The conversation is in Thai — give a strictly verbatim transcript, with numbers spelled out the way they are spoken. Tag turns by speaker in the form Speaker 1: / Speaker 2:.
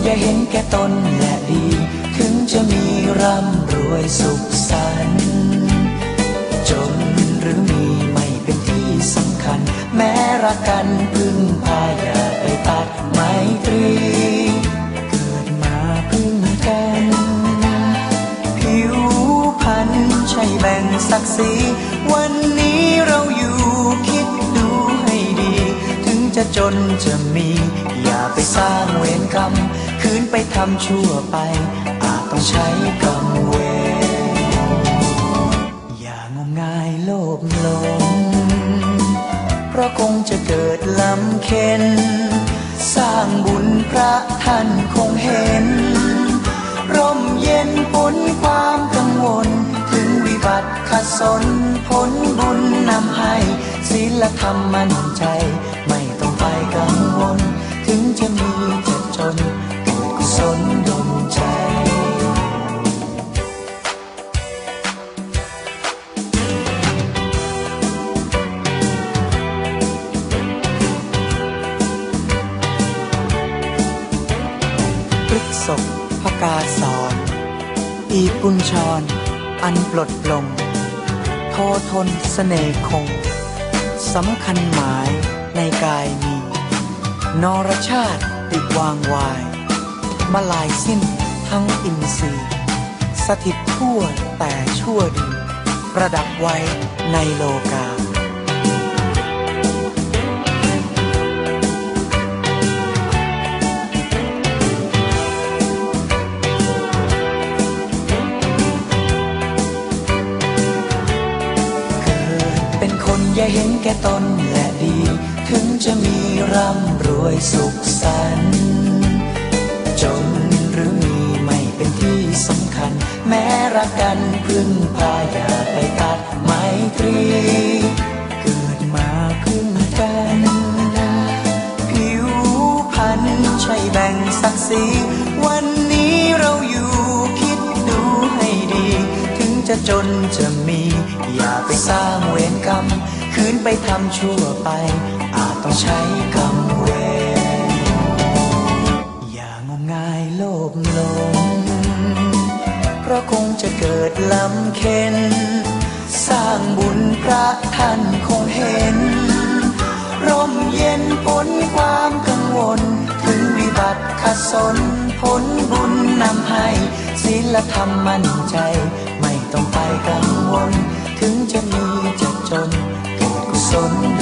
Speaker 1: อย่าเห็นแก่ตนและดีถึงจะมีร่ำรวยสุขสันต์จนหรือมีไม่เป็นที่สำคัญแม้รักกันพึ่งพาอย่าไปตัดไมตรีเกิดมาพึ่งกันผิวพรรณใช่แบ่งศักดิ์ศรีวันนี้เราอยู่คิดดูให้ดีถึงจะจนจะมีอย่าไปสร้างเวรกรรมคืนไปทำชั่วไปอาจต้องใช้กรรมเวรอย่างมงายโลภหลงเพราะคงจะเกิดลำเค็ญสร้างบุญพระท่านคงเห็นร่มเย็นพ้นความกังวลถึงวิบัติขัดสนผลบุญนำให้ศีลธรรมมั่นใจไม่ต้องไปกังวลถึงจะมีจะจนเกิดกุศลดลใจพฤกษภพกาสอนอีกุญชรอันปลดปลงโททนเสน่ห์คงสำคัญหมายในกายมีนรชาติติดวางวายมาลายสิ้นทั้งอินทรีย์สถิตทั่วแต่ชั่วดีประดับไว้ในโลกาอย่าเห็นแก่ตนและดีถึงจะมีร่ำรวยสุขสันต์จนหรือมีไม่เป็นที่สำคัญแม้รักกันพึ่งพาอย่าไปตัดไมตรีเกิดมาพึ่งกันผิวพรรณใช่แบ่งศักดิ์ศรีวันนี้เราอยู่คิดดูให้ดีถึงจะจนจะมีอย่าไปสร้างเวรกรรมคืนไปทำชั่วไปอาจต้องใช้กรรมเวรอย่างมงายโลภหลงเพราะคงจะเกิดลำเค็ญสร้างบุญพระท่านคงเห็นร่มเย็นพ้นความกังวลถึงวิบัติขัดสนผลบุญนำให้ศีลธรรมมั่นใจไม่ต้องไปกังวลถึงจะมีจะจนกุศล